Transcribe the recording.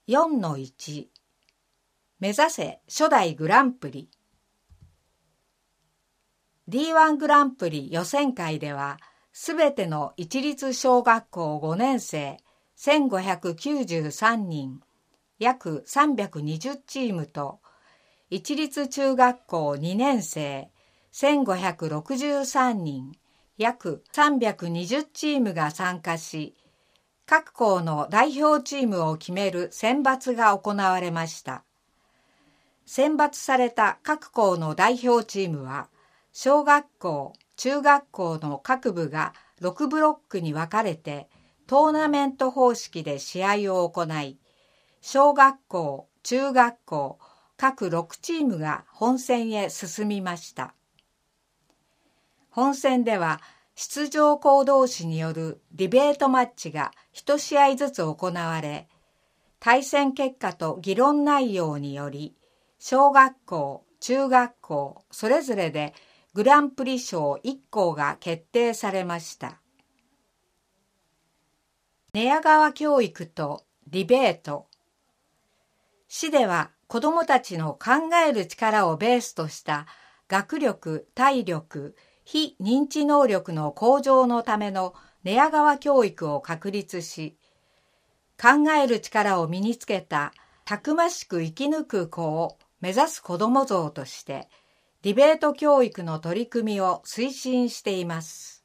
4-1 目指せ初代グランプリ。 D1 グランプリ予選会では、すべての一律小学校5年生1593人、約320チームと、一律中学校2年生1563人、約320チームが参加し、各校の代表チームを決める選抜が行われました。選抜された各校の代表チームは、小学校、中学校の各部が6ブロックに分かれてトーナメント方式で試合を行い、小学校、中学校、各6チームが本戦へ進みました。本戦では出場校同士によるディベートマッチが1試合ずつ行われ、対戦結果と議論内容により、小学校、中学校、それぞれでグランプリ賞1校が決定されました。寝屋川教育とディベート。市では子どもたちの考える力をベースとした学力、体力、非認知能力の向上のための寝屋川教育を確立し、考える力を身につけたたくましく生き抜く子を目指す子ども像として、ディベート教育の取り組みを推進しています。